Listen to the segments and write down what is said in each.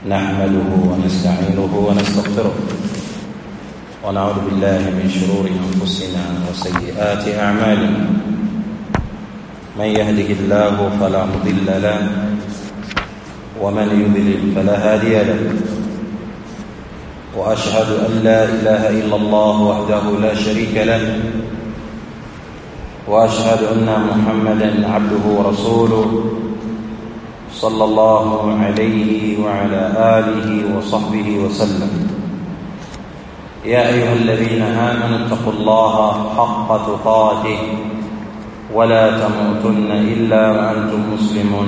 نحمده ونستعينه ونستغفره ونعوذ بالله من شرور أنفسنا وسيئات أعمالنا. من يهده الله فلا مضل له ومن يضلل فلا هادي له. وأشهد أن لا إله إلا الله وحده لا شريك له، وأشهد أن محمدا عبده ورسوله صلى الله عليه وعلى آله وصحبه وسلم. يا أيها الذين آمنوا اتقوا الله حق تقاته ولا تموتن إلا وأنتم مسلمون.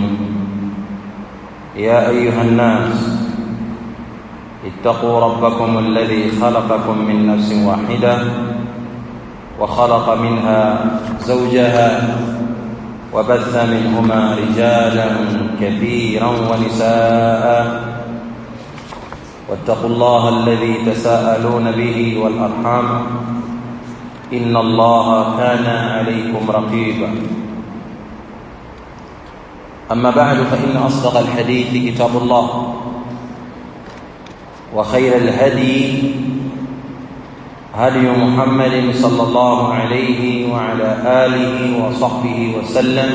يا أيها الناس اتقوا ربكم الذي خلقكم من نفس واحدة وخلق منها زوجها وبث منهما رجالا كثيرا ونساء، واتقوا الله الذي تساءلون به والأرحام إن الله كان عليكم رقيبا. أما بعد، فإن أصدق الحديث كتاب الله، وخير الهدي هدي محمد صلى الله عليه وعلى آله وصحبه وسلم،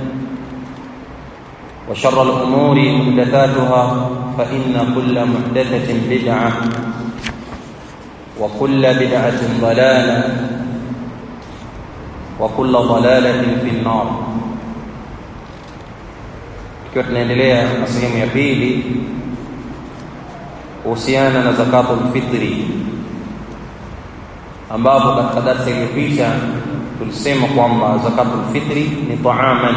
وشر الأمور محدثاتها، فإن كل محدثة بدعة وكل بدعة ضلالة وكل ضلالة في النار. Tukiwa tunaendelea na sehemu ya pili kuhusiana na zakatul fitri, ambapo katika darasa iliyopita tulisema kwamba zakatul fitri ni taaman.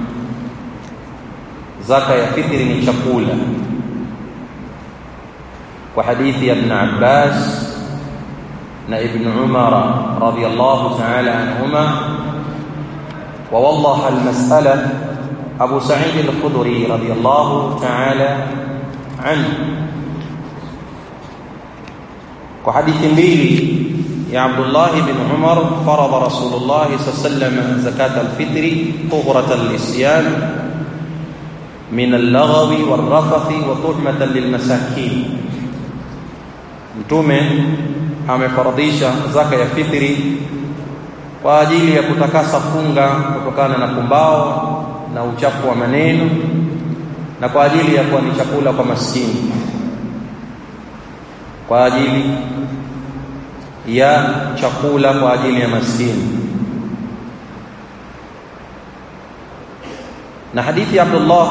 Zaka ya fitri ni chakula, kwa hadithi ya Ibn Abbas na Ibn Umar radiyallahu ta'ala anhuma. Wa wallaha al-mas'ala Abu Sa'id al-Khudri radiyallahu ta'ala anhu, kwa hadithi mbili يا عبد الله بن عمر فرض رسول الله صلى الله عليه وسلم زكاة الفطر طهرة للصيام من اللغو والرفث وطعمة للمساكين. Mtume amefaradhisha zaka ya fitri kwa ajili ya kutakasa funga kutokana na pumbao na uchafu wa maneno, na kwa ajili ya kuwa ni chakula kwa maskini, kwa ajili ya chakula kwa ajili ya maskini. Na hadithi ya Abdullah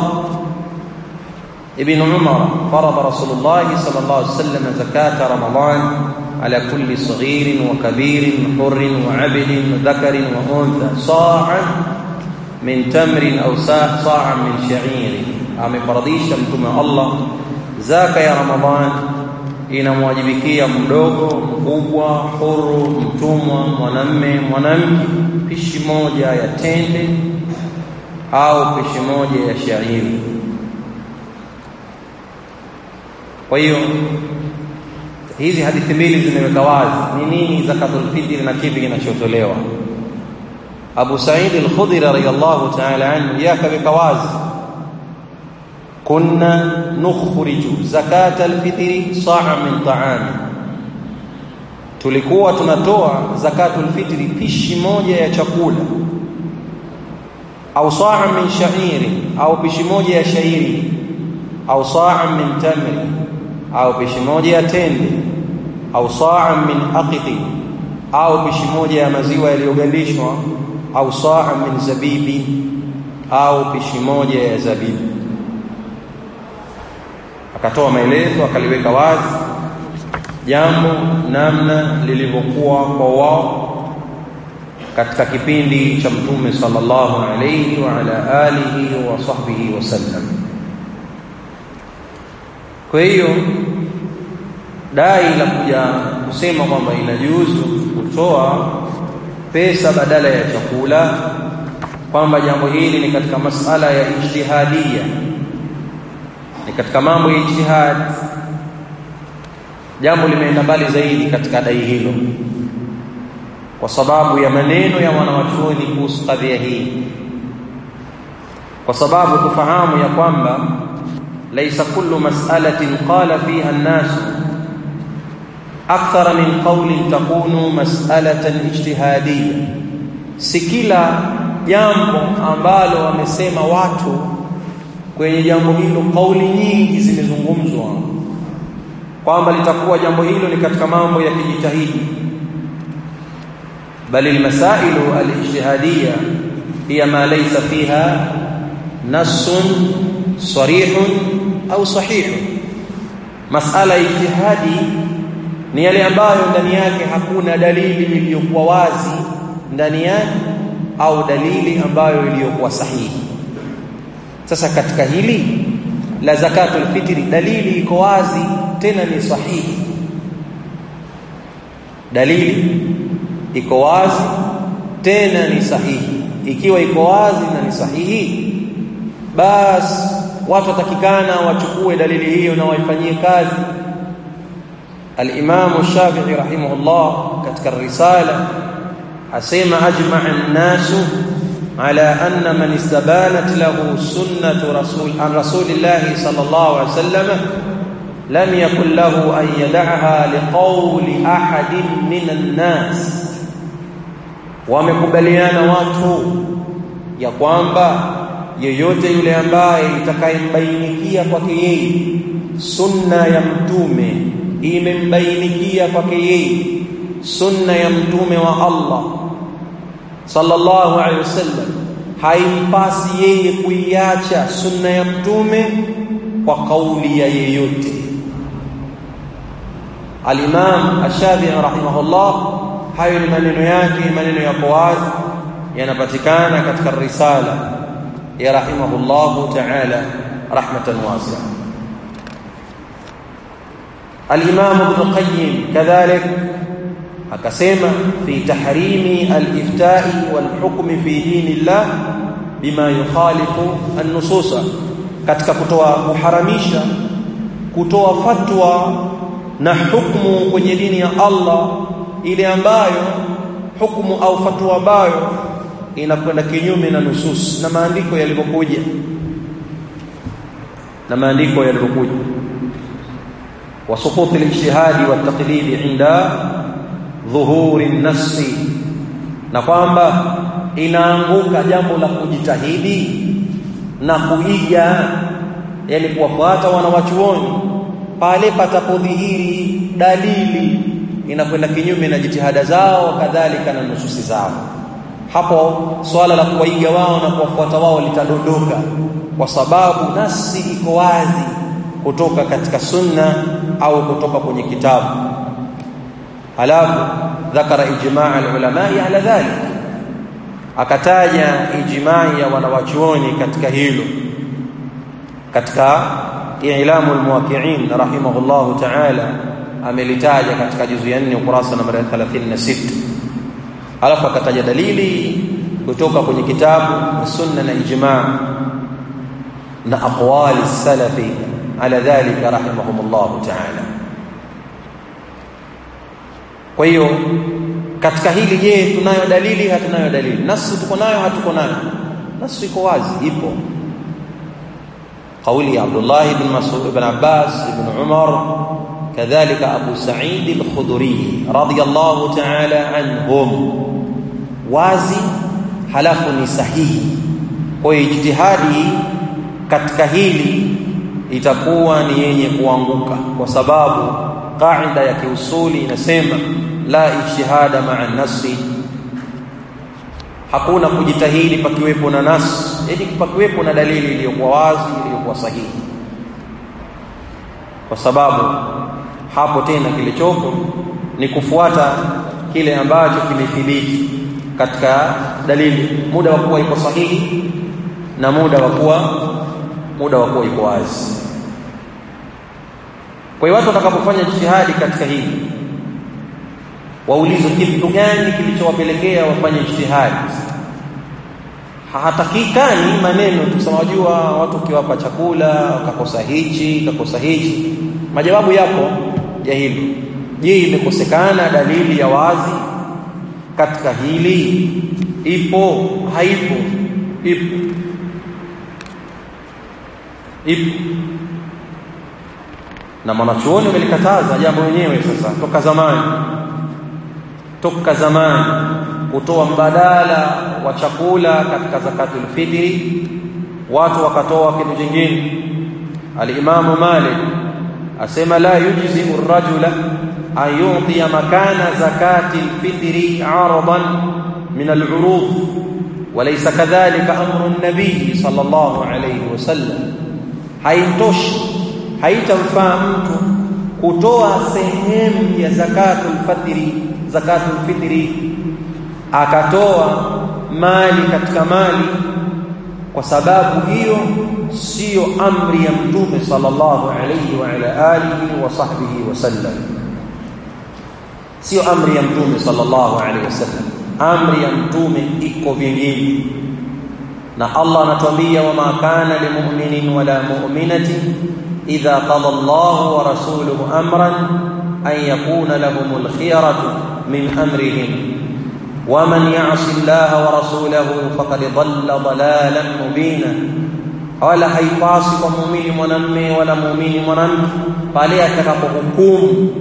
ibn Umar, farada Rasulullah sallallahu alaihi wasallam zakata Ramadan ala kulli saghirin wa kabirin, hurrin wa 'abdin, dhakarin wa untha, sa'an min tamrin aw sa'an min sha'irin. Amefaradhisha Mtume Allah zaka ya Ramadan inamwajibikia mdogo, mkubwa, huru, mtumwa, mwanamme, mwanamke, pishi moja ya tende au pishi moja ya shairi. Kwa hiyo hizi hadithi mbili zimeweka wazi ni nini zakatul fitri na kipi kinachotolewa. Abu Sa'id al-Khudri radiyallahu ta'ala anhu yakaweka wazi, kunna nukhriju zakata al-fitri sa'a min ta'am, tulikuwa tunatoa zakatul fitri pishi moja ya chakula, au sa'a min sha'iri, au pishi moja ya shairi, au sa'a min tamri, au pishi moja ya tende, au sa'a min aqiti, au pishi moja ya maziwa yaliyogandishwa, au sa'a min zabibi, au pishi moja ya zabibu. Akatoa maelezo, akaliweka wazi jambo namna lilivyokuwa kwa wao katika kipindi cha Mtume sallallahu alayhi wa ala alihi wa sahbihi wasallam. Kwa hiyo dai la kuja kusema kwamba inajuzu kutoa pesa badala ya chakula, kwamba jambo hili ni katika masala ya ijtihadia, ni katika mambo ya ijtihad, jambo limeenda mbali zaidi katika dai hilo, kwa sababu ya maneno ya wanawachuoni kuhusu kadhia hii, kwa sababu tufahamu ya kwamba laysa kullu mas'alatin qala fiha an-nas akthar min qawlin takunu mas'alatan ijtihadiyya, si kila jambo ambalo wamesema watu kwenye jambo hilo kauli nyingi zimezungumzwa kwamba litakuwa jambo hilo ni katika mambo ya kujitahidi, bali almasailu alijtihadiyya hiya ma laysa fiha nassun sarihun au sahihun. Masala ya ijtihadi ni yale ambayo ndani yake hakuna dalili iliyokuwa wazi ndani yake au dalili ambayo iliyokuwa sahihi. Sasa katika hili la zakatul fitri dalili iko wazi tena ni sahihi, dalili iko wazi tena ni sahihi. Ikiwa iko wazi na ni sahihi, basi watu watakikana wachukue dalili hiyo na waifanyie kazi. Al-Imam Shafi'i rahimahullah katika risala asema ajma'a an-nas ala anna man istabanat lahu sunnatu rasulillah sallallahu alayhi wasallam lam yakul lahu an yad'aha liqawli ahadin min an-nas. Wamekubaliana watu ya kwamba yeyote yule ambaye itakayembainikia kwake yeye sunna ya mtume, imembainikia kwake yeye sunna ya mtume wa Allah sallallahu alaihi wasallam, haimpasi yeye kuiacha sunna ya mtume kwa kauli ya yeyote. Al-Imam Ash-Shafi'i rahimahullah, hayo ni maneno yake, maneno yako wazi, yanapatikana katika risala ya rahimahullahu ta'ala rahmatan wasi'a. Al-Imam Ibn Qayyim kadhalik akasema fi tahrimi al-ifta'i wal-hukmi fi dinillah bima yukhalifu an-nususa, katika kuharamisha kutoa fatwa na hukumu kwenye dini ya Allah ile ambayo hukumu au fatwa ambayo inakwenda kinyume na nusus na maandiko yalivyokuja wa suqut al-ijtihadi wa at-taqlid 'inda dhuhuri an-nass, na kwamba inaanguka jambo la kujitahidi na kuiga, yani kuwafuata wanawachuoni pale patapodhihiri dalili inakwenda kinyume na jitihada zao kadhalika na nususi zao. Hapo swala la kuwaiga wao na kuwafuata wao litadondoka, kwa sababu nasi iko wazi kutoka katika sunna au kutoka kwenye kitabu. Halafu dhakara ijma' al-ulama ala dhalik, akataja ijma' ya wanawachuoni katika hilo katika I'lamu al-Muwaqqi'in rahimahullahu ta'ala, amelitaja katika juzu ya 4 ukurasa namba 36. Alafu akataja dalili kutoka kwenye kitabu sunna na ijma' na aqwali salafi ala dhalika rahimahumullahu ta'ala. Kwa hiyo katika hili, je, tunayo dalili hatunayo dalili? Nasu tuko nayo hatuko nayo? Nasu iko wazi, ipo kauli ya Abdullah ibn Mas'ud ibn Abbas ibn Umar kadhalika Abu Sa'id al-Khudri radiyallahu ta'ala anhum, wazi halafu ni sahihi. Kwa hiyo ijtihadi katika hili itakuwa ni yenye kuanguka, kwa sababu kaida ya kiusuli inasema la ijtihada ma'a an-nasi, hakuna kujitahidi pakiwepo na nas, yani pakiwepo na dalili iliyokuwa wazi iliyokuwa sahihi, kwa sababu hapo tena kilichopo ni kufuata kile ambacho kimethibiti katika dalili, muda wa kuwa iko sahihi na muda wa kuwa iko wazi. Kwa hiyo watu watakapofanya jitihadi katika hili, waulizwe kitu gani kilichowapelekea wafanye jitihadi. Hatakikani maneno tusamajua watu ukiwapa chakula wakakosa hichi, majawabu yapo ya hilo. Je, imekosekana dalili ya wazi katika hili? Ipo? Haipo? Ipo. na mwanachuoni wamelikataza jambo wenyewe sasa toka zamani kutoa mbadala wa chakula katika zakatul fitri, watu wakatoa kitu kingine. Al-Imam Malik asema la yujzi ar-rajula an yu'tiya makana zakatil fitri 'aradan min al-'urud wa laysa kadhalika amru an-nabi sallallahu alayhi wasallam. Haitoshi, haitamfaa mtu kutoa sehemu ya zakatul fitri akatoa mali katika mali, kwa sababu hiyo sio amri ya Mtume sallallahu alayhi wa ala alihi wa sahbihi wasallam. Sio amri ya Mtume sallallahu alayhi wasallam. Amri ya Mtume iko vingine, na Allah anatuambia wama kana limu'minin wala mu'minatin idha qada Allahu wa rasuluhu amran an yakuna lahumul khiyaratu min amrihim waman ya'si Allaha wa rasulahu faqad dhalla dhalalan mubina. Wala haipasi kwa muumini mwanamume wala muumini mwanamke pale atakapohukumu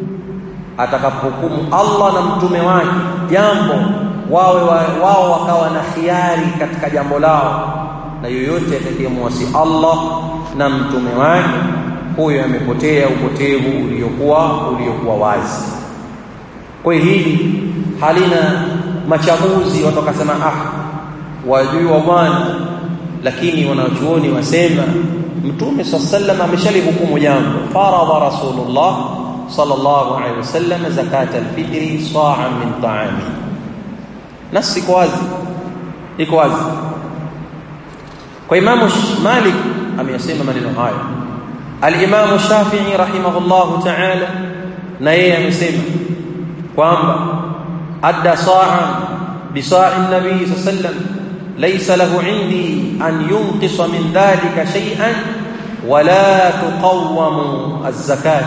Allah na mtume wake jambo, wao wakawa na khiari katika jambo lao, na yoyote atakayemwasi Allah na mtume wake, huyo amepotea upotevu uliokuwa wazi. Kwa hili halina machaguzi watu wakasema wajui wa bwana, lakini wanachuoni wasema Mtume sallallahu ameshalihukumu jambo. Faradha Rasulullah sallallahu alayhi wasallam zakat al-fitri sa'an min ta'ami. Nasi iko wazi. Kwa Imam Malik ameyasema maneno haya. Al-Imam Shafi'i rahimahullahu ta'ala na yeye amesema kwamba adda sa'an bi sa'in nabii sallallahu alayhi wasallam laysa lahu 'indi an yunqisa min dhalika shay'an wa la tuqawwamu az-zakat.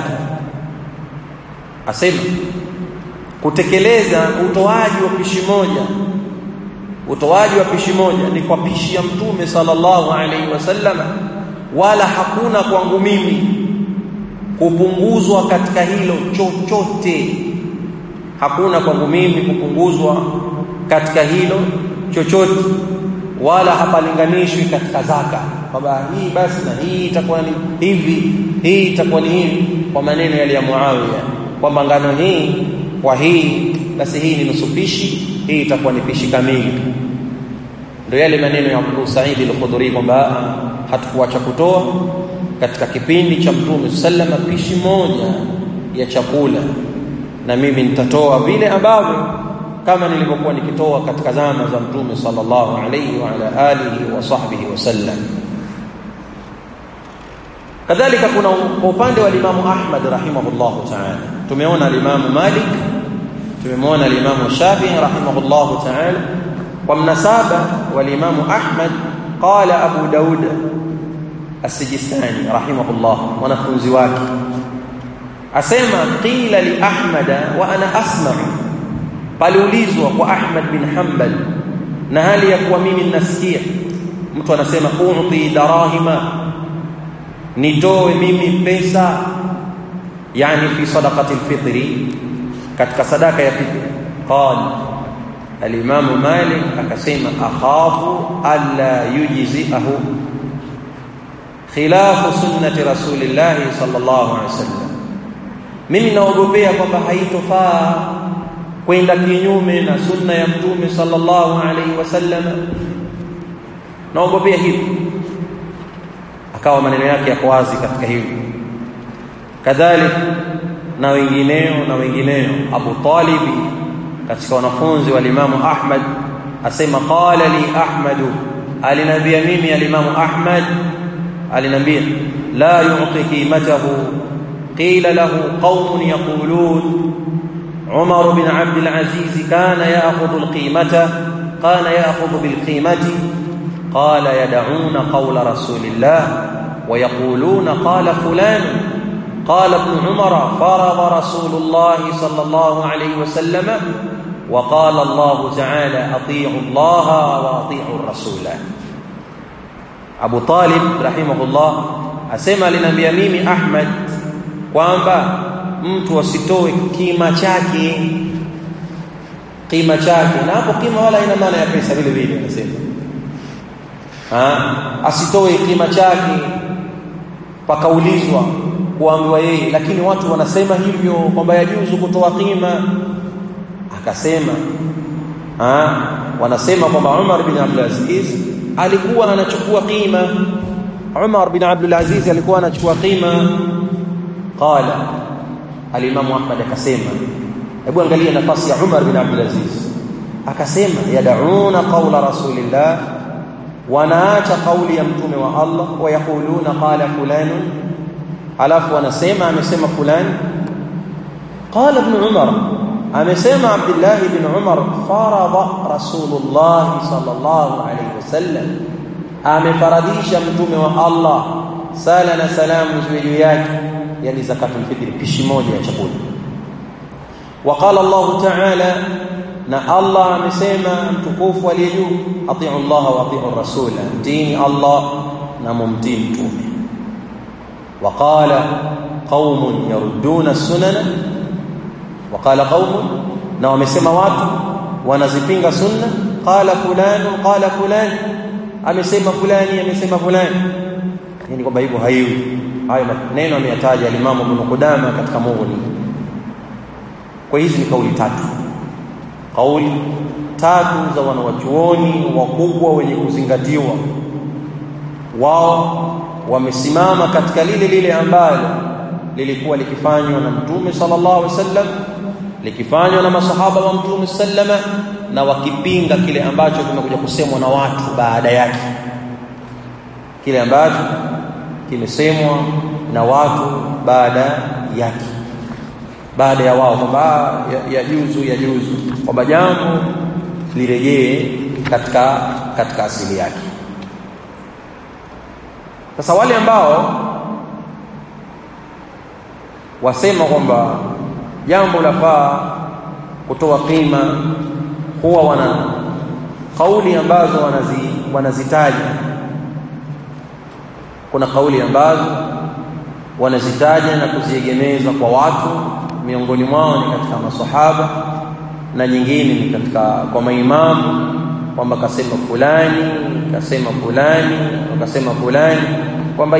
Asema kutekeleza utoaji wa pishi moja ni kwa pishi ya Mtume sallallahu alaihi wasallam, wala hakuna kwangu mimi kupunguzwa katika hilo chochote. Hakuna kwangu mimi kupunguzwa katika hilo chochote, wala hapalinganishwi katika zaka kwamba hii basi na hii itakuwa ni hivi, hii itakuwa ni hivi, kwa maneno yale ya Muawiya kwamba ngano hii kwa hii basi hii ni nusu pishi, hii itakuwa ni pishi kamili. Ndio yale maneno ya Abu Sa'id al-Khudri kwamba hatukuacha kutoa katika kipindi cha Mtume sallallahu pishi moja ya chakula, na mimi nitatoa vile ambavyo kama nilivyokuwa nikitoa katika zama za Mtume sallallahu alayhi wa ala alihi wa sahbihi wasallam. Kadhalika kuna upande wa Imam Ahmad rahimahullahu ta'ala, tumeona Imam Malik, tumeona Imam Shafi'i rahimahullahu ta'ala. Kwa mnasaba wa Imam Ahmad qala Abu Daud as-Sijistani rahimahullah, wanafunzi wake asema qila li Ahmad wa ana asma'u, paliulizwa kwa Ahmad bin Hanbal na hali ya kuwa mimi ninasikia mtu anasema u'ti darahima, nitoe mimi pesa, yani fi sadaqatil fitri, katika sadaka ya fitri. Qala al-Imam Malik akasema akhafu alla yujzi'ahu khilafu sunnati rasulillah sallallahu alaihi wasallam, mimi naogopea kwamba haitofaa kwenda kinyume na sunna ya Mtume sallallahu alaihi wasallam, naogopea hivi. Akawa maneno yake yako wazi katika hili. Kadhalika na wengineo Abu Talib katika wanafunzi wa Imam Ahmad asema qala li Ahmad, alinabia mimi al-Imam Ahmad, alinambia la yu'ti qimatahu, qila lahu qaumun yaqulun Umar bin Abd al-Aziz kana ya'khudhu al-qimata, kana ya'khudhu bil-qimati, qala yad'una qawla rasulillah wa yaquluna qala fulan. قال ابن عمر فرض رسول الله صلى الله عليه وسلم وقال الله تعالى أطيعوا الله وأطيعوا الرسول. أبو طالب رحمه الله أسمى لنبي ميمي أحمد kwamba mtu asitoe kima chake, na hapo kima wala ina maana ya pesa vile vile anasema. Asitoe kima chake, pakaulizwa kuambiwa yeye, lakini watu wanasema hivyo kwamba yajuzu kutoa kima. Akasema wanasema kwamba Umar bin Abdul Aziz alikuwa anachukua kima. Umar bin Abdul Aziz alikuwa anachukua kima. Qala al-Imam Ahmad akasema, hebu angalia nafasi ya Umar bin Abdul Aziz. Akasema yad'una qawla rasulillah, wanaacha kauli ya mtume wa Allah, wa yaquluna qala fulan, alafu wanasema amesema fulani. Qala ibn Umar, amesema Abdullah ibn Umar, farada Rasulullah sallallahu alayhi wasallam, amefaradisha mtume wa Allah sala na salamu juu yake, yani zakatul fitr, pishi moja ya chakula. Waqala Allah ta'ala, na Allah amesema mtukufu aliyejuu, atiu Allah wa atiu rasula, mtini Allah na mumtii mtume. Waqala qaumun yarudduna sunana, waqala qaumun, na wamesema watu wanazipinga sunna. Qala fulan, amesema fulani, yani kwamba hivyo haiwi. Hayo maneno ameyataja al-Imam Ibn Qudama katika Mughni. Kwa hizi ni kauli tatu za wanawachuoni wakubwa wenye kuzingatiwa. Wao wamesimama katika lile ambalo lilikuwa likifanywa na Mtume sallallahu alaihi wasallam, likifanywa na masahaba wa Mtume sallama, na wakipinga kile ambacho kimekuja kusemwa na watu baada yake, kile ambacho kimesemwa na watu baada yake, baada ya wao kwamba yajuzu kwamba jambo lirejee katika asili yake. Sasa wale ambao wasema kwamba jambo lafaa kutoa qima, huwa wana kauli ambazo wanazitaja. Kuna kauli ambazo wanazitaja na kuziegemeza kwa watu, miongoni mwao ni katika masahaba, na nyingine ni katika kwa maimamu, kwamba kasema fulani kwamba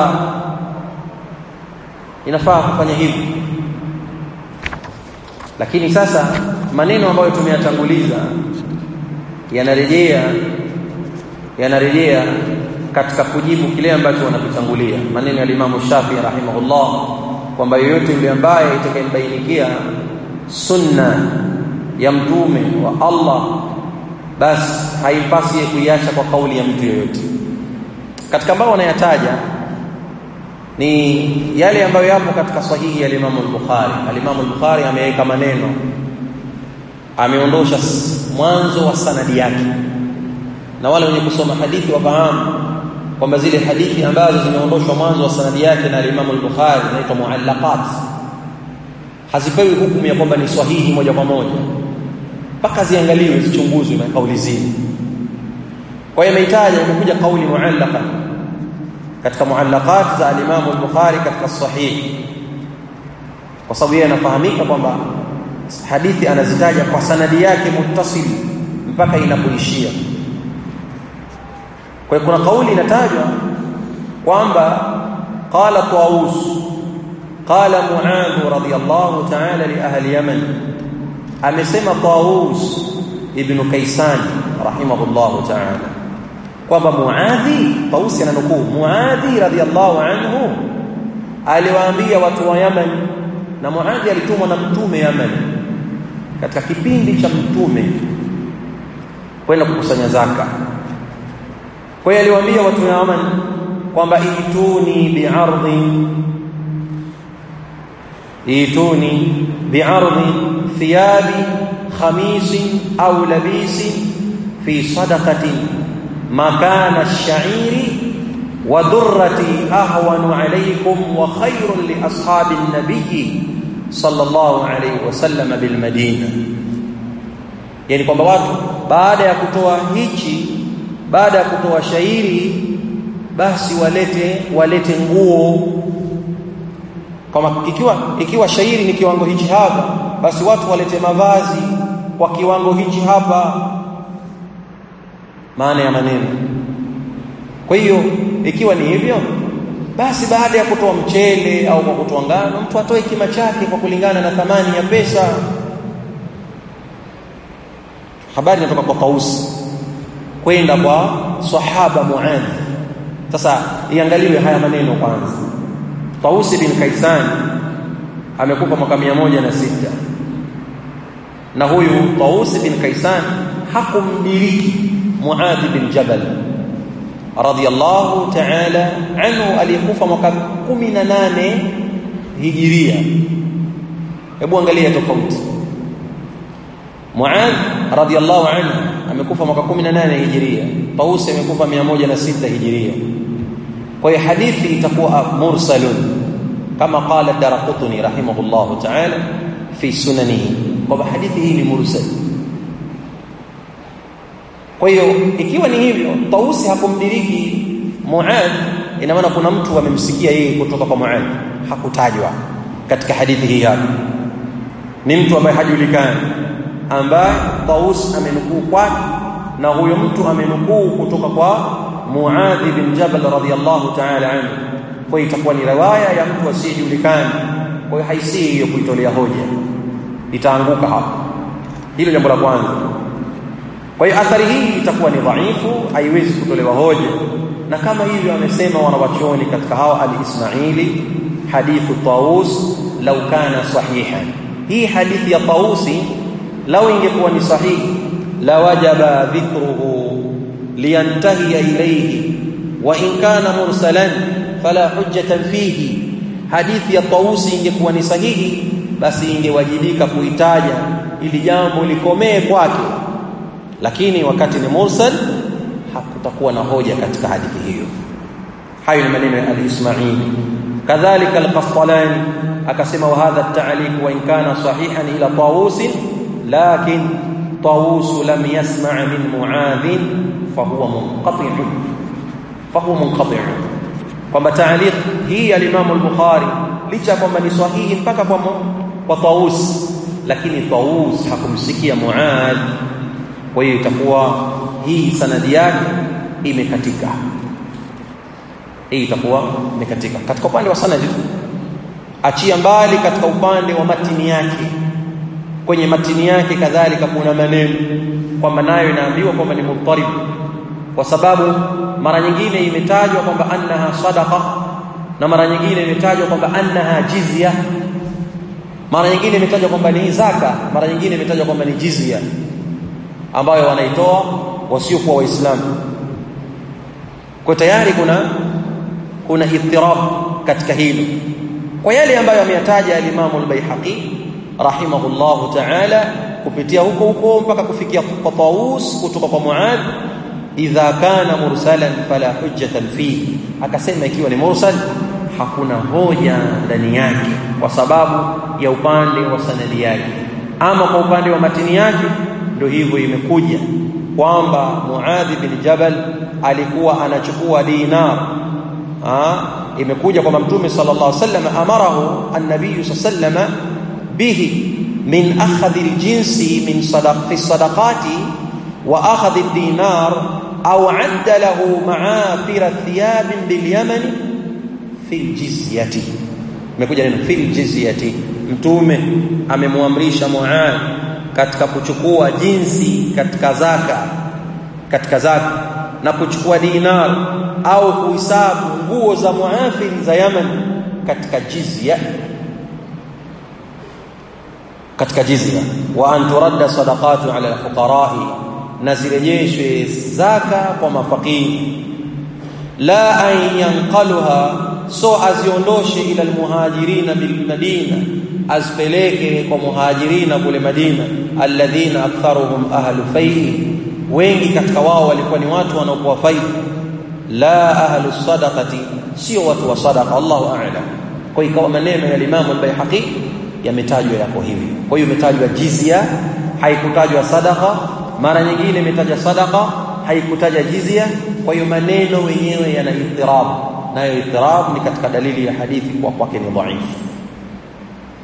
inafaa kufanya hivi. Lakini sasa maneno ambayo tumeyatanguliza yanarejea katika kujibu kile ambacho wanakitangulia, maneno ya Imam Shafi'i rahimahullah, kwamba yoyote yule ambaye itakayembainikia sunna ya mtume wa Allah, basi haipasi kuiacha kwa kauli ya mtu yoyote. Katika ambao wanayataja ni yale ambayo yapo katika sahihi ya Imam al-Bukhari. Al-Imam al-Bukhari ameweka maneno, ameondosha mwanzo wa sanadi yake, na wale wenye kusoma hadithi wafahamu kwamba zile hadithi ambazo zimeondoshwa mwanzo wa sanadi yake na Imam al-Bukhari zinaitwa muallaqat, hazipewi hukumu ya kwamba ni sahihi moja kwa moja, mpaka ziangaliwe, zichunguzwe na kauli zile. Kwa hiyo imekuja kauli muallaqa katika muallaqat za Imam al-Bukhari katika sahih, kwa sababu yeye anafahamika kwamba hadithi anazitaja kwa sanadi yake muttasil mpaka inapoishia. Kwa hiyo kuna kauli inatajwa kwamba qala Tawus qala Muadh radiyallahu ta'ala li ahli Yaman, amesema Tawus ibn Kaysan rahimahullahu ta'ala kwamba Tawus ananukuu Muadhi radiyallahu anhu aliwaambia watu wa Yaman, na Muadhi alitumwa na mtume Yaman katika kipindi cha mtume kwenda kukusanya zaka. Kwa hiyo aliwaambia watu wa Yaman kwamba ituni bi'ardhi thiyabi khamisin au labisin fi sadaqatin makana ash-sha'iri wa durrati ahwanu alaykum wa khairun li ashabi an-nabiy sallallahu alayhi wasallam bil Madina. Yani kwamba watu baada ya kutoa shairi, basi walete nguo Kama ikiwa shairi ni kiwango hichi hapa, basi watu walete mavazi kwa kiwango hichi hapa, maana ya maneno. Kwa hiyo ikiwa ni hivyo, basi baada ya kutoa mchele au kwa kutoa ngano, mtu atoe kima chake kwa kulingana na thamani ya pesa. Habari inatoka kwa Qaus kwenda kwa sahaba Muadh. Sasa iangaliwe haya maneno kwanza. Qaus bin Kaisan amekufa mwaka 106, na huyu Qaus bin Kaisan hakumdiriki Muadh bin Jabal radiyallahu ta'ala anhu, aliyekufa mwaka 18 Hijiria. Hebu angalia tofauti. Muadh radiyallahu anhu amekufa mwaka 18 Hijiria, Qaus amekufa 106 Hijiria. Kwa hiyo hadithi itakuwa mursalun kama qala Daraqutni rahimahullahu ta'ala fi sunanihi, kwa hadithi hii ni mursal. Kwa hiyo ikiwa ni hivyo, Qaus hakumdiriki Muadh, ina maana kuna mtu amemsikia yeye kutoka kwa Muadh, hakutajwa katika hadithi hii hapa. Ni mtu ambaye hajulikani, ambaye Qaus amenukuu kwake, na huyo mtu amenukuu kutoka kwa Muadh bin Jabal radhiyallahu ta'ala anhu. Kwa hiyo itakuwa ni riwaya ya mtu asiyejulikana, kwa hiyo haisi hiyo kuitolea hoja, itaanguka hapa. Hilo jambo la kwanza. Kwa hiyo athari hii itakuwa ni dhaifu, haiwezi kutolewa hoja. Na kama hivyo amesema wanawachuoni katika hawa al-Ismaili, hadithu Taus law kana sahihan, hii hadithi ya Tausi lau ingekuwa ni sahihi, la wajaba dhikruhu liyantahi ilayhi wa in kana mursalan fala hujjatan fihi. Hadithi ya Tausi ingekuwa ni sahihi, basi ingewajibika kuitaja ili jambo likomee kwake, lakini wakati ni mursal hakutakuwa na hoja katika hadithi hiyo. Hayo ni maneno ya al-Ismaili. Kadhalika al-Qastalani akasema, wa hadha at-ta'liq wa in kana sahihan ila Taus, lakin Taus lam yasma' min Muadh fahuwa munqati'. Kwamba ta'liq hii al-Imam al-Bukhari licha kwamba ni sahihi mpaka kwa Taus, lakini Taus hakumsikia Muadh. Kwa hiyo itakuwa hii sanadi yake imekatika. Hii itakuwa imekatika katika upande wa sanadi, achia mbali katika upande wa matini yake. Kwenye matini yake kadhalika kuna maneno kwamba nayo inaambiwa kwamba ni muttarib, kwa sababu mara nyingine imetajwa kwamba annaha sadaqa, na mara nyingine imetajwa kwamba annaha jizya, mara nyingine imetajwa kwamba ni zaka, mara nyingine imetajwa kwamba ni jizya ambayo wanaitoa wasiokuwa Waislamu. Kwa tayari kuna ittirab katika hilo. Kwa yale ambayo ameyataja al-Imam al-Baihaqi rahimahullahu ta'ala kupitia huko mpaka kufikia kwa Taus kutoka kwa Muadh, idha kana mursalan fala hujjatan fihi, akasema ikiwa ni mursal hakuna hoja ndani yake kwa sababu ya upande wa sanadi yake. Ama kwa upande wa matini yake ndio hivyo imekuja kwamba Muadh bin Jabal alikuwa anachukua dinar. Imekuja kwamba Mtume sallallahu alaihi wasallam amarahu an-nabiy sallallahu alaihi wasallam bihi min akhadhi al-jinsi min sadaqati sadaqati wa akhadhi ad-dinar au adda lahu ma'afira thiyab bil Yaman fi al-jizyati. Imekuja neno fi al-jizyati. Mtume amemwamrisha Muadh katika kuchukua jinsi katika zaka na kuchukua dinar au kuhesabu nguo za muafiri za Yaman katika jizya wa an turadda sadaqatu ala alfuqara'i, na zirejeshwe zaka kwa mafakiri. La an yanqaluha, so aziondoshe ila almuhajirina bil Madina, azipeleke kwa muhajirina kule Madina, alladhina aktharuhum ahlu fayhi, wengi katika wao walikuwa ni watu wanaokuwa faida. La ahlu sadaqati, sio watu wa sadaqa. Allahu a'lam. Kwa hiyo maneno ya Imam al-Baihaqi yametajwa yako hivi. Kwa hiyo imetajwa jizya, haikutajwa sadaqa. Mara nyingine imetaja sadaqa, haikutaja jizya. Kwa hiyo maneno wenyewe yana ittirab, nayo ittirab ni katika dalili ya hadithi kwa kwake ni dhaifu.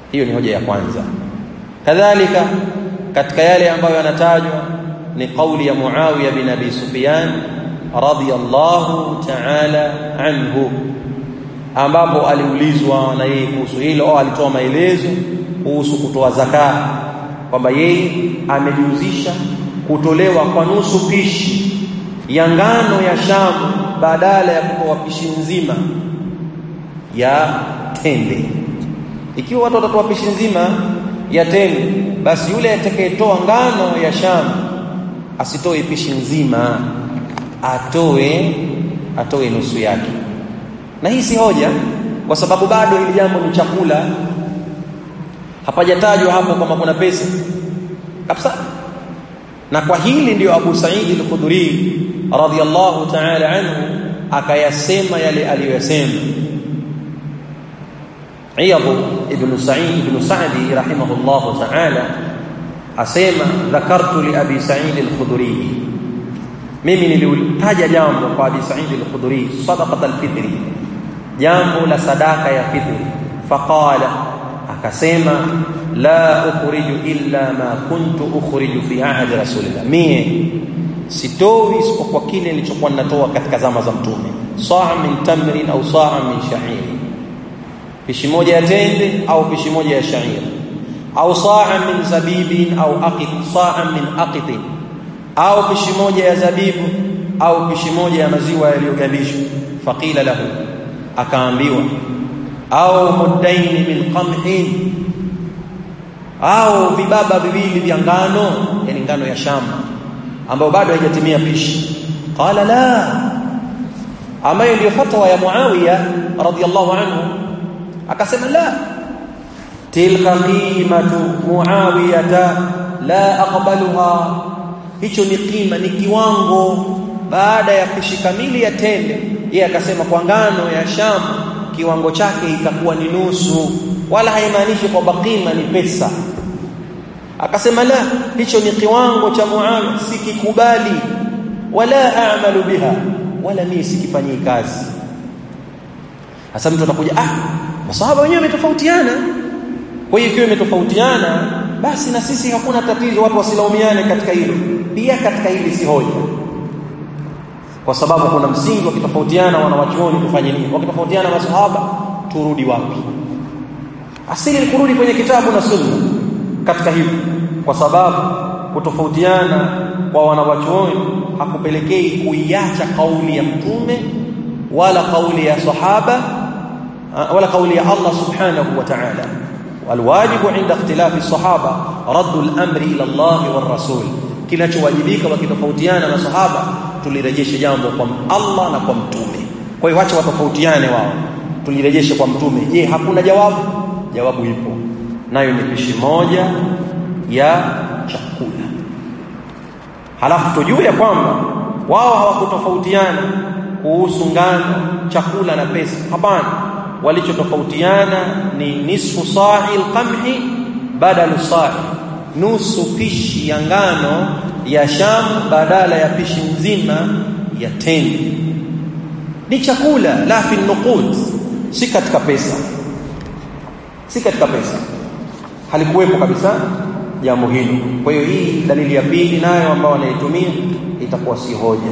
Hiyo ni hoja ya kwanza. Kadhalika katika yale ambayo yanatajwa ni kauli ya Muawiya bin Abi Sufyan radhiyallahu ta'ala anhu, ambapo aliulizwa na yeye kuhusu hilo, au alitoa maelezo kuhusu kutoa zaka, kwamba yeye amejihusisha kutolewa kwa nusu pishi ya ngano ya Shamu badala ya kutoa pishi nzima ya tende. Ikiwa watu watatoa pishi nzima ya tende, basi yule atakayetoa ngano ya Shamu asitoe pishi nzima, atoe nusu yake. Na hii si hoja, kwa sababu bado hili jambo ni chakula, hapajatajwa hapo kama kuna pesa kabisa. Na kwa hili ndio Abu Sa'id al-Khudri radhiyallahu ta'ala anhu akayasema yale aliyosema. Iyad ibn Sa'di rahimahullahu ta'ala asema, dhakartu li Abi Sa'id al-Khudri, mimi nilitaja jambo kwa Abi Sa'id al-Khudri, sadaqat al-fitri, jambo la sadaka ya fitri. Faqala, akasema, la ukhriju illa ma kuntu ukhriju fi ahdi rasulillah, mie sitoi isipokuwa kile nilichokuwa ninatoa katika zama za Mtume. Sa'a min tamrin au sa'a min sha'ir, pishi moja ya tende au pishi moja ya sha'ir, au sa'a min zabibin au aqit, sa'a min aqit, au pishi moja ya zabibu au pishi moja ya maziwa yaliyogandishwa. Faqila lahu, akaambiwa, au muddaini min qamhin, au vibaba viwili vya ngano, yani ngano ya shamba ambayo bado haijatimia pishi. Qala la, ambayo ndio fatwa ya Muawiya radhiyallahu anhu, akasema la, tilka qimatu Muawiyata la aqbaluha, hicho ni qima, ni kiwango baada ya pishi kamili ya tende. Yeye akasema kwa ngano ya Sham kiwango chake itakuwa ni nusu, wala haimaanishi kwamba qima ni pesa. Akasema la, hicho ni kiwango cha Muawiya, sikikubali, wala a'malu biha, wala mimi sikifanyii kazi. Hasa mtu atakuja, masahaba wenyewe wametofautiana, kwa hiyo ikiwa imetofautiana basi na sisi hakuna tatizo, watu wasilaumiane katika hilo. Pia katika hili si hoja, kwa sababu kuna msingi. Wakitofautiana wanawachuoni tufanye nini? Wakitofautiana masahaba turudi wapi? Asili ni kurudi kwenye kitabu na sunna katika hilo, kwa sababu kutofautiana kwa wanawachuoni hakupelekei kuiacha kauli ya Mtume wala kauli ya sahaba wala kauli ya Allah subhanahu wa ta'ala. Walwajibu inda ikhtilafi sahaba raddu al-amri ila Allah wa rasul, kinachowajibika wakitofautiana na sahaba tulirejeshe jambo kwa Allah na kwa Mtume. Kwa hiyo acha watofautiane wao, tulirejeshe kwa Mtume. Je, hakuna jawabu? Jawabu ipo, nayo ni pishi moja ya chakula. Halafu tujue ya kwamba wao hawakutofautiana kuhusu ngano, chakula na pesa. Hapana, walichotofautiana ni nisfu sa'i al-qamhi badalu sa'i, nusu pishi ya ngano ya Sham badala ya pishi nzima ya tende. Ni chakula, la fi nuqud, si katika pesa, si katika pesa, halikuwepo kabisa jambo hilo. Kwa hiyo hii dalili ya pili nayo ambao wanaitumia itakuwa si hoja,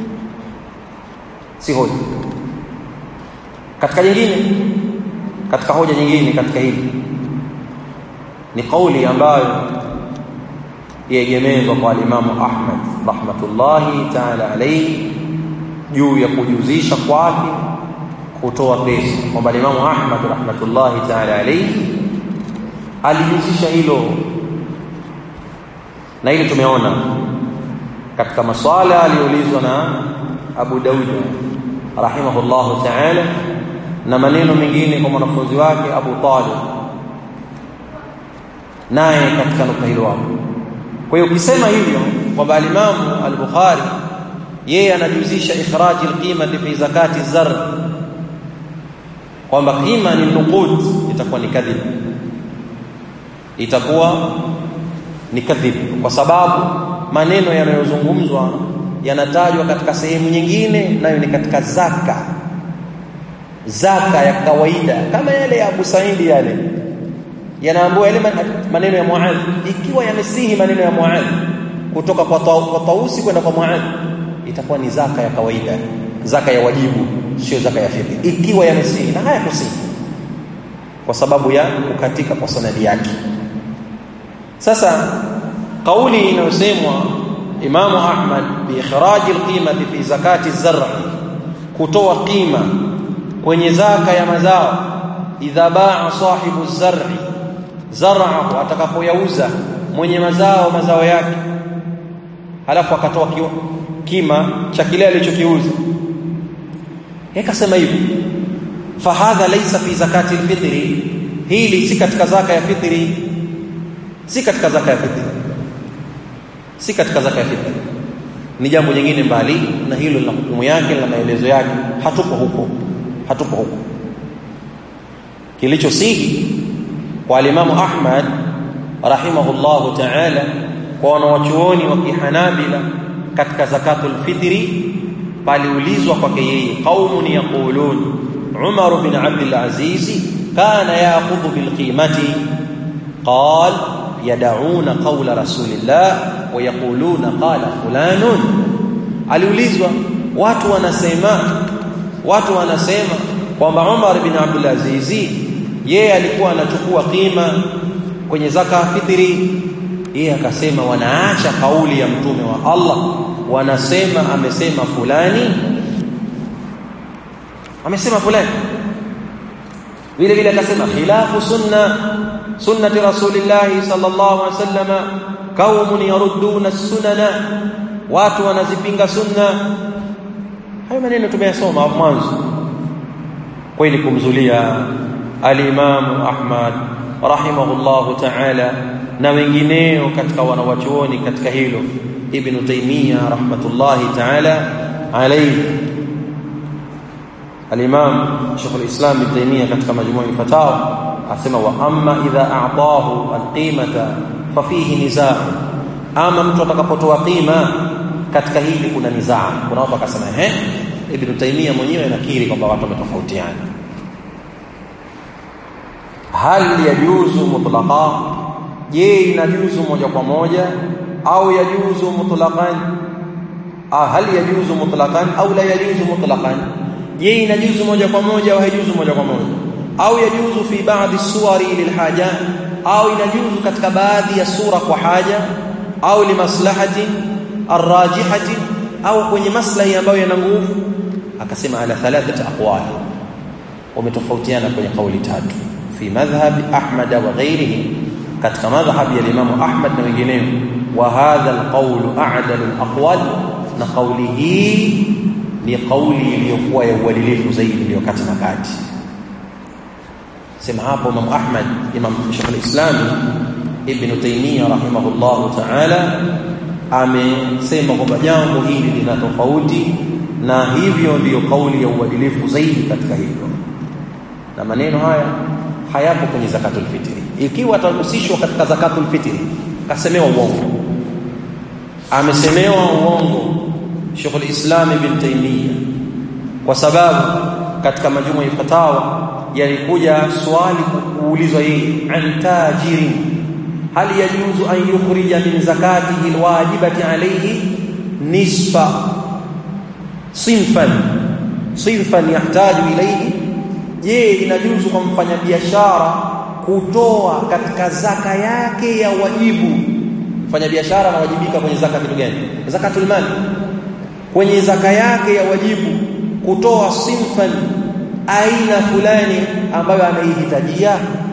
si hoja. Katika nyingine, katika hoja nyingine katika hili ni kauli ambayo yegemezwa kwa Imam Ahmad rahmatullahi ta'ala alayhi juu ya kujuzisha kwake kutoa pesa, kwamba Imam Ahmad rahmatullahi ta'ala alayhi alijuzisha hilo, na hili tumeona katika maswala aliyoulizwa na Abu Daud rahimahullahu ta'ala, na maneno mengine kwa mwanafunzi wake Abu Talib naye katika nukta hilo hapo. Kwa hiyo ukisema hivyo kwamba al-Imam al-Bukhari yeye anajuzisha ikhraji al-qimati fi zakati zar, kwamba qima ni nuqud, itakuwa ni kadhib, itakuwa ni kadhib, kwa sababu maneno yanayozungumzwa yanatajwa katika sehemu nyingine, nayo ni katika zaka ya kawaida, kama yale ya Abu Saidi yale, yanaambiwa yale maneno ya Muadh, ikiwa yamesihi maneno ya Muadh kutoka kwa Tausi kwenda kwa Muadh, itakuwa ni zaka ya kawaida, zaka ya wajibu, sio zaka ya fidhi, ikiwa yamesihi. Na haya kusihi kwa sababu ya kukatika kwa sanadi yake. Sasa kauli inayosemwa Imamu Ahmad bi ikhraji alqimati fi zakati az-zar'i, kutoa qima kwenye zaka ya mazao, idha baa sahibu az-zar'i zar'ahu, atakapoyauza mwenye mazao yake, halafu akatoa kima cha kile alichokiuza, akasema hivi, fa hadha laysa fi zakati al-fitri, hili si katika zaka ya fitri, si katika zaka ya fitri, si katika zaka ya fitri, ni jambo jingine mbali na hilo, na hukumu yake na maelezo yake hatupo huko. Kilichosihi kwa Imam Ahmad rahimahullahu ta'ala, kwa wanawachuoni wa Kihanabila katika zakatul fitri, paliulizwa kwake yeye, qaumun yaqulun Umar bin Abdul Aziz kana ya'khudhu bil qimati, qala yad'una qawla rasulillah wa yaquluna qala fulanun. Aliulizwa, watu wanasema kwamba Umar bin Abdul Aziz yeye alikuwa anachukua qima kwenye zaka fitri. Yeye akasema wanaacha kauli ya mtume wa Allah, wanasema amesema fulani. Vile vile akasema khilafu sunnati rasulillah sallallahu alaihi wasallam, qaumun yarudduna sunana, watu wanazipinga sunna. Hayo maneno tumeyasoma hapo mwanzo. Kweli kumzulia al-Imam Ahmad rahimahullahu ta'ala na wengineo katika wanawachuoni katika hilo, Ibn Taymiyyah rahmatullahi ta'ala alayhi. Al-Imam Sheikh al-Islam Ibn Taymiyyah katika Majmu' al-Fatawa asema, wa amma idha a'tahu al-qimata fa fihi nizaa, ama mtu atakapotoa qima katika hili kuna nizaa. Kuna watu wakasema Ibn Taymiyyah mwenyewe anakiri kwamba watu wametofautiana, hal yajuzu mutlaqan, je inajuzu moja kwa moja, au yajuzu mutlaqan, hal yajuzu mutlaqan au la yajuzu mutlaqan, je inajuzu moja kwa moja au haijuzu moja kwa moja, au yajuzu fi ba'd as-suwari lilhaja, au inajuzu katika baadhi ya sura kwa haja, au limaslahati arrajihati, au kwenye maslahi ambayo yana nguvu. Akasema ala thalathati aqwal, wametofautiana kwenye kauli tatu, fi madhhab Ahmad wa ghayrihi, katika madhhab ya Imam Ahmad na wengineo. Wa hadha alqawl a'dal alaqwal, na kauli hii ni kauli iliyokuwa ya uadilifu zaidi, iliyo kati na kati. Sema hapo Imam Ahmad, Imam Sheikh al-Islam Ibn Taymiyyah rahimahullahu ta'ala amesema kwamba jambo hili lina tofauti, na hivyo ndiyo kauli ya uadilifu zaidi katika hilo. Na maneno haya hayapo kwenye zakatul fitri. Ikiwa atahusishwa katika zakatul fitri, kasemewa uongo, amesemewa uongo Sheikh al-Islam Ibn Taymiyyah, kwa sababu katika Majmu' al-Fatawa yalikuja swali kuulizwa yeye, an tajirin hal yajuzu an yukhrija min zakatihi alwajibati alayhi nisfa sinfan yahtaju ilayhi, je inajuzu kwa mfanyabiashara kutoa katika zaka yake ya wajibu? Mfanyabiashara anawajibika kwenye zaka kitu gani? Zakatul mali. Kwenye zaka yake ya wajibu kutoa sinfan, aina fulani ambayo anaihitajia,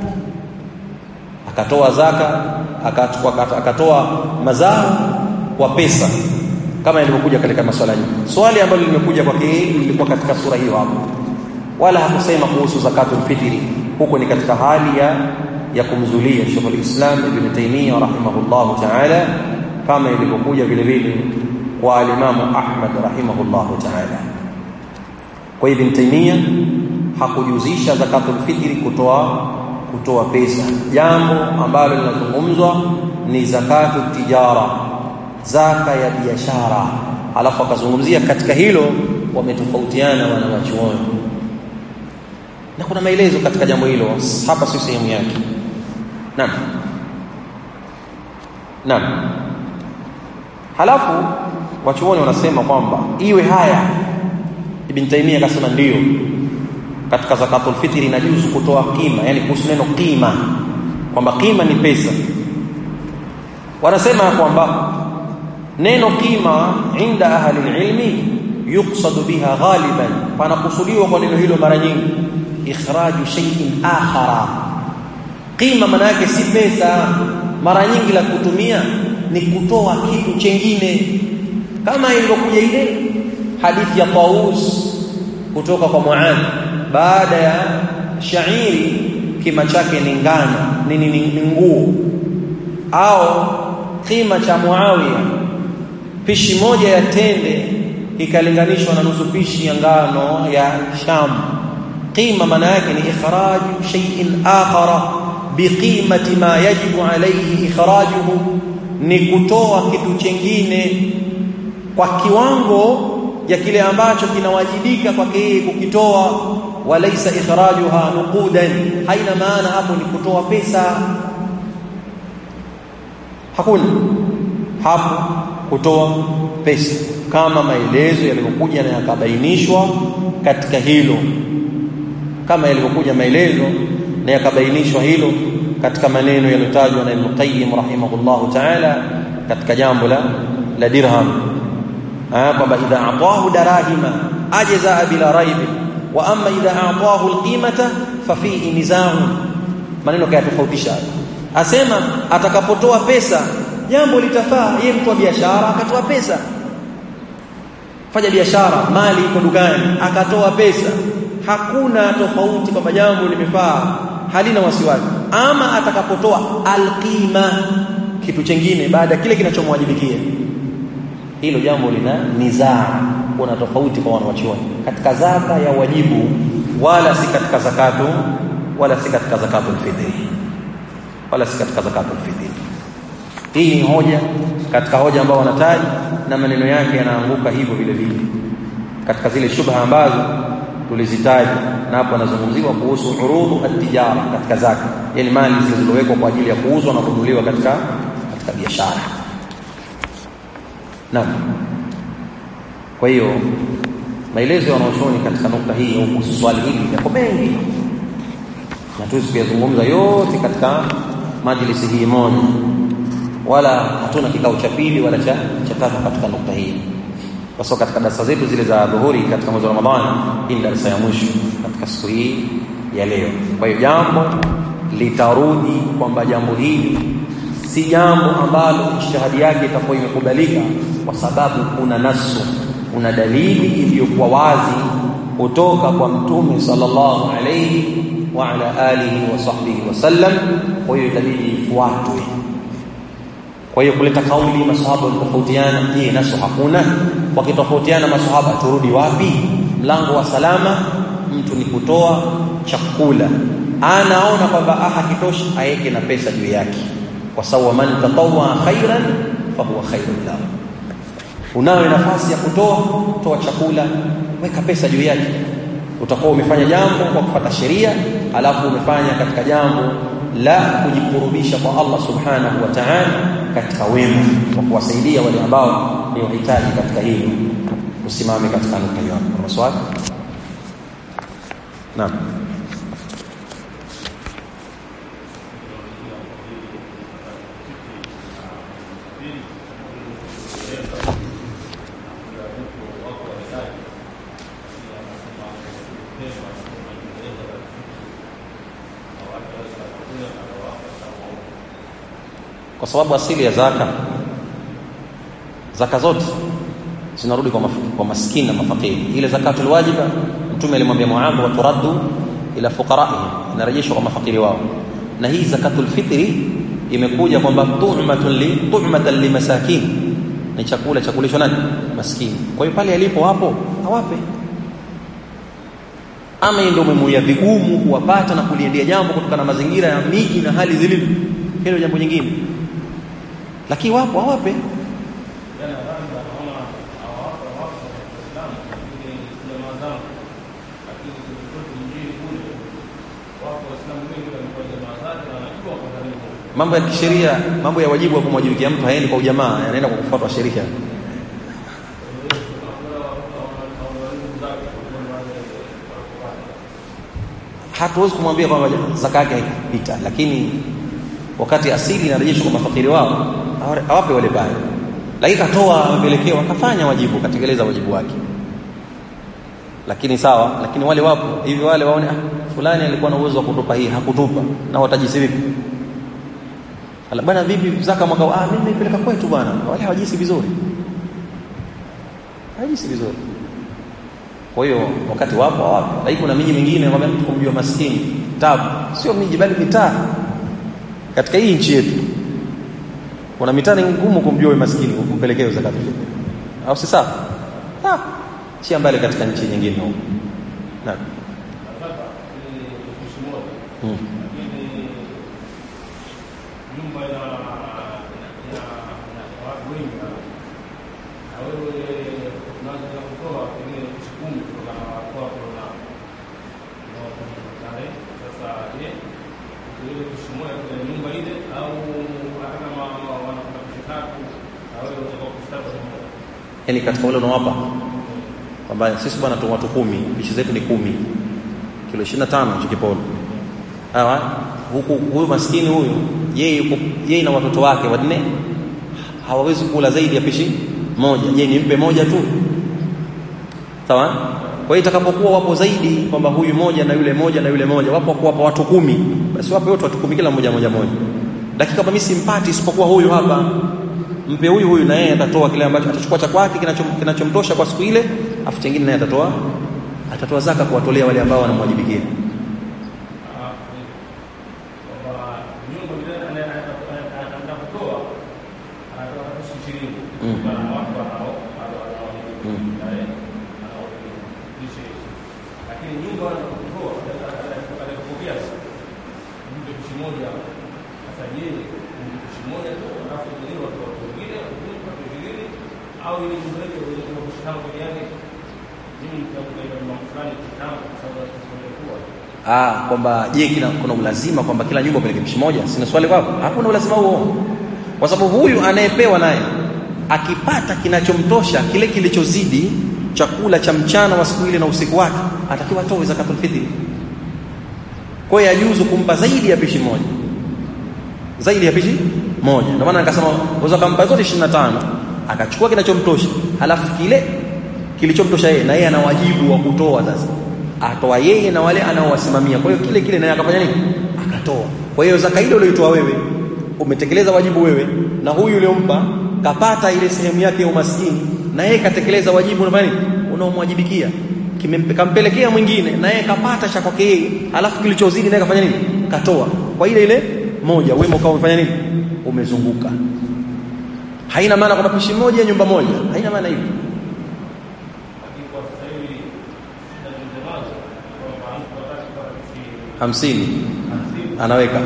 akatoa zaka, akatoa mazao kwa pesa, kama ilivyokuja katika maswala hii. Swali ambalo limekuja kwa lilikuwa katika sura hiyo hapo, wala hakusema kuhusu zakatul fitri. Huko ni katika hali ya kumzulia Sheikh al-Islam Ibn Taymiyyah rahimahullahu ta'ala, kama ilivyokuja vile vile kwa Imam Ahmad rahimahullahu ta'ala. Kwa Ibn Taymiyyah hakujuzisha zakatul fitri kutoa pesa. Jambo ambalo linazungumzwa ni zakatu tijara, zaka ya biashara. Alafu akazungumzia katika hilo wametofautiana wanawachuoni, na kuna maelezo katika jambo hilo, hapa si sehemu yake. Naam. Halafu wachuoni wanasema kwamba iwe haya, Ibn Taymiyyah akasema ndio katika zakatul fitri inajuzu kutoa qima, yani kuhusu neno qima, kwamba qima ni pesa. Wanasema kwamba neno qima inda ahli ilmi yuqsadu biha ghaliban, panakusudiwa kwa neno hilo mara nyingi ikhraju shay'in akhara. Qima maana yake si pesa, mara nyingi la kutumia ni kutoa kitu chengine, kama ilivyokuja ile hadithi ya Taus kutoka kwa Muadh, baada ya shairi kima chake ni ngano, ni nguo, au kima cha Muawiya pishi moja ya tende ikalinganishwa na nusu pishi ya ngano ya Sham. Qima maana yake ni ikhraju shay'in akhara biqimati ma yajibu alayhi ikhrajuhu, ni kutoa kitu chengine kwa kiwango ya kile ambacho kinawajibika kwake yeye kukitoa. Walaysa ikhrajuha nuqudan, haina maana hapo ni kutoa pesa, hakuna hapo kutoa pesa, kama maelezo yalivyokuja na yakabainishwa katika hilo, kama yalivyokuja maelezo na yakabainishwa hilo katika maneno yaliyotajwa na Ibn Qayyim rahimahullahu ta'ala katika jambo la dirham, kwamba idha a'tahu darahima ajza bila raib, wa amma idha a'tahu alqimata fa fihi nizam. Maneno kaya tofautisha, asema atakapotoa pesa jambo litafaa. Yeye mtu wa biashara akatoa pesa, fanya biashara, mali iko dukani, akatoa pesa, hakuna tofauti kwamba jambo limefaa, halina wasiwasi. Ama atakapotoa alqima, kitu chengine baada kile kinachomwajibikia, hilo jambo lina nizaa, kuna tofauti kwa wanawachuoni katika zaka ya wajibu, wala si katika zakatu, wala si katika zakatul fitri, wala si katika zakatul fitri. Hii ni hoja katika hoja ambao wanataja, na maneno yake yanaanguka hivyo vile vile katika zile shubha ambazo tulizitaja, na hapo anazungumziwa kuhusu urudu at-tijara katika zaka, yani mali zilizowekwa kwa ajili ya kuuzwa na kununuliwa katika biashara. Naam. Kwa hiyo maelezo yanayoshoni katika nukta hii au kuhusu swali hili yako mengi, na tuwezi kuyazungumza yote katika majlisi hii moja, wala hatuna kikao cha pili wala cha tatu katika nukta hii, kwa sababu katika darasa zetu zile za dhuhuri katika mwezi wa Ramadhani, hii ni darasa ya mwisho katika siku hii ya leo. Kwa hiyo jambo litarudi kwamba jambo hili si jambo ambalo ijtihadi yake itakuwa imekubalika, kwa sababu kuna nasu, kuna dalili iliyokuwa wazi kutoka kwa Mtume sallallahu alayhi wa ala alihi wa sahbihi wasallam. Kwa hiyo itabidi ifuatwe. Kwa hiyo kuleta kauli masahaba walitofautiana, je, nasu hakuna? Wakitofautiana masahaba turudi wapi? Mlango wa salama mtu ni kutoa chakula, anaona kwamba hakitoshi aeke na pesa juu yake, kwa sababu man tatawwa khairan fa huwa khairun lahu. Unayo nafasi ya toa chakula, weka pesa juu yake, utakuwa umefanya jambo kwa kufuata sheria, alafu umefanya katika jambo la kujikurubisha kwa Allah subhanahu wa ta'ala katika wema wa kuwasaidia wale ambao ni wahitaji katika hilo. Usimame katika nukta hiyo. Maswali? Naam. Kwa sababu asili ya zaka zote zinarudi kwa maskini na mafakiri. Ile zakatul wajiba Mtume alimwambia Muadh, wa turaddu ila fuqara'ihim, inarejeshwa kwa mafakiri wao. Na hii zakatul fitri imekuja kwamba tu'matan limasakin, ni chakula chakulishwa nani? Maskini. Kwa hiyo pale alipo hapo awape. Ama ndio umemuia vigumu kuwapata na kuliendea jambo kutokana na mazingira ya miji na hali zilivyo, hilo jambo jingine, lakini wapo awape. mambo ya kisheria, mambo ya wajibu wa kumwajibikia mtu haendi kwa ujamaa, yanaenda kwa kufuata sheria. Hatuwezi kumwambia kwamba zaka yake haikupita, lakini wakati asili inarejeshwa kwa mafakiri wao awape wale pale. Lakini katoa, amepelekewa, kafanya wajibu, katekeleza wajibu wake. Lakini sawa, lakini wale wapo hivi, wale waone fulani alikuwa na uwezo wa kutupa hii, hakutupa, na watajisi vipi? Bwana vipi zaka mwaka, mimi nimepeleka kwetu bwana. Wale hawajisi vizuri. Hawajisi vizuri. Kwa hiyo wakati wapo. Lakini kuna miji mingine kwamba mtu kumjua maskini tabu, sio miji bali mitaa. Katika hii nchi yetu kuna mitaa ni ngumu kumjua wewe maskini kumpelekea zakatu. Au si sawa? Chia mbali katika nchi nyingine huko. Naam. Yaani katika wale unawapa kwamba sisi bwana tu watu 10, bishi zetu ni 10, kilo 25 hicho kipolo. Sawa? Huyu maskini huyu yeye na watoto wake wanne hawawezi kula zaidi ya pishi moja. Je, nimpe moja tu? Sawa? Kwa hiyo itakapokuwa wapo zaidi kwamba huyu moja na yule moja na yule moja, wapo kuwapa watu 10, basi wape wote watu 10 kila moja. Lakini kama mimi simpati isipokuwa huyu hapa, mpe huyu na yeye atatoa kile ambacho atachukua cha kwake kinachomtosha kwa siku ile, afu kingine naye atatoa zaka kuwatolea wale ambao wanamwajibikia. Kwamba je, kuna ulazima kwamba kila nyumba peleke pishi moja? Sina swali kwako. Hakuna ulazima huo. Kwa sababu huyu anayepewa naye akipata kinachomtosha kile kilichozidi chakula cha mchana wa siku ile na usiku wake, atakiwa atoe zakatul fitri. Kwa hiyo yajuzu kumpa zaidi ya pishi moja. Zaidi ya pishi moja. Ndio maana nikasema unaweza kumpa zote 25, akachukua kinachomtosha, halafu kile kilichomtosha yeye na yeye ana wajibu wa kutoa sasa. Atoa yeye na wale anaowasimamia. Kwa hiyo kile naye akafanya nini? Akatoa. Kwa hiyo zaka ile uliyotoa wewe umetekeleza wajibu wewe, na huyu uliyompa kapata ile sehemu yake ya umaskini, na yeye katekeleza wajibu unafanya nini? Unaomwajibikia. Kampelekea mwingine na yeye kapata cha kwake yeye, alafu kilichozidi naye kafanya nini? Katoa. Kwa ile moja wema ukao umefanya nini? Umezunguka. Haina maana kwamba pishi moja nyumba moja. Haina maana hivyo. Hamsini anaweka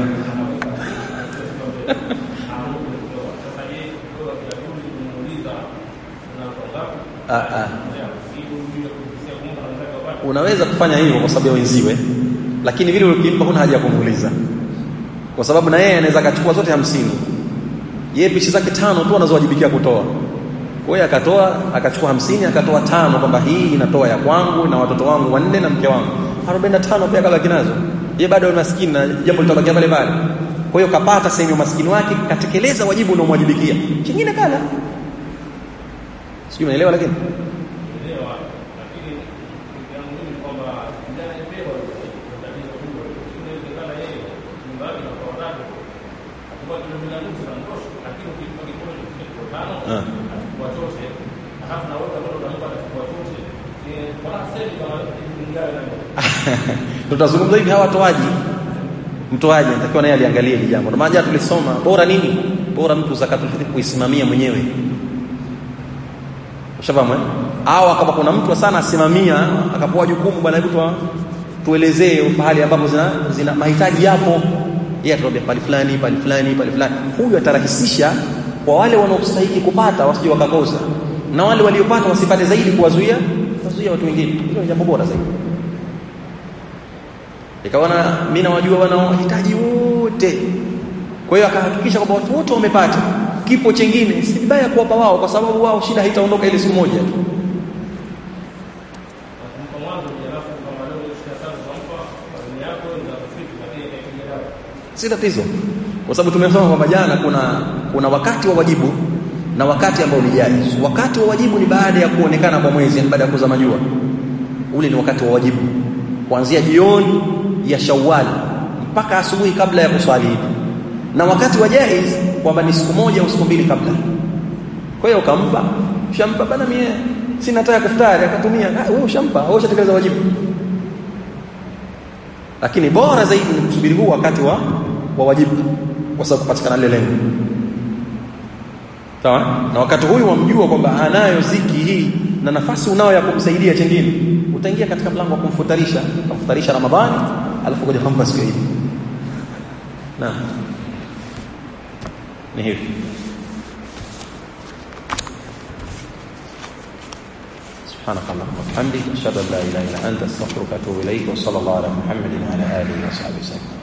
unaweza kufanya hivyo kwa sababu ya wenziwe, lakini vile ukimpa huna haja ya kumuuliza, kwa sababu na yeye anaweza akachukua zote 50. Yeye pishi zake 5 tu anazowajibikia kutoa. Kwa hiyo akatoa, akachukua 50, akatoa 5 kwamba hii inatoa ya kwangu na watoto wangu 4 na mke wangu 45, pia kabaki nazo. Yeye bado maskini na jambo litabakia pale pale. Kwa hiyo kapata sehemu ya maskini wake, katekeleza wajibu unaomwajibikia. Kingine kala. Sijui unaelewa lakini. Unaelewa. Lakini yangu mimi kwamba kijana ipewa tatizo kubwa. Inawezekana yeye nyumbani na kwa watoto. Atakuwa bila nusu na mtosho, lakini ukimpa kipote kwa 5, watoto halafu na wote ambao wanampa kwa watoto. Kwa sababu kama ingawa na tutazungumza hivi hawa watoaji. Mtoaji anatakiwa naye aliangalie hili jambo. Ndio maana tulisoma bora nini? Bora mtu zakatul fitr kuisimamia mwenyewe. Ushafahamu au kama kuna mtu sana asimamia akapoa jukumu, bwana hebu tuelezee pahali ambapo zina mahitaji yapo, yeye atakwambia pale fulani. Huyu atarahisisha kwa wale wanaostahili kupata wasije wakakosa, na wale waliopata wasipate zaidi, kuwazuia watu wengine. Hilo ni jambo bora zaidi. Ikaona mimi nawajua wanaohitaji wote Kwa hiyo akahakikisha kwamba watu wote wamepata. Kipo chengine si vibaya kuwapa wao, kwa sababu wao shida haitaondoka ile siku moja tu. Si tatizo, kwa sababu tumesema kwamba jana kuna wakati wa wajibu na wakati ambao ni jaiz. Wakati wa wajibu ni baada ya kuonekana kwa mwezi, yani baada ya kuzama jua. Ule ni wakati wa wajibu, kuanzia jioni ya Shawwal mpaka asubuhi kabla ya kuswali. Na wakati wa jaiz kwamba ni siku moja au siku mbili kabla. Kwa hiyo ukampa, ushampa bana, mimi sina nataka kufutari, akatumia, wewe ushampa, wewe ushatekeleza wajibu. Lakini bora zaidi ni kusubiri huu wakati wa wajibu, kwa sababu kupatikana lile lengo. Sawa? Na wakati huyu wamjua kwamba anayo ziki hii na nafasi unao ya kumsaidia chengine, utaingia katika mlango wa kumfutarisha Ramadhani, alafu kuja kumpa siku hii. Naam. Ni hivi. Subhanakallahumma wa bihamdika, ashhadu an la ilaha illa anta, astaghfiruka wa atubu ilayk, wa sallallahu ala Muhammadin wa ala alihi wa sahbihi wasallam.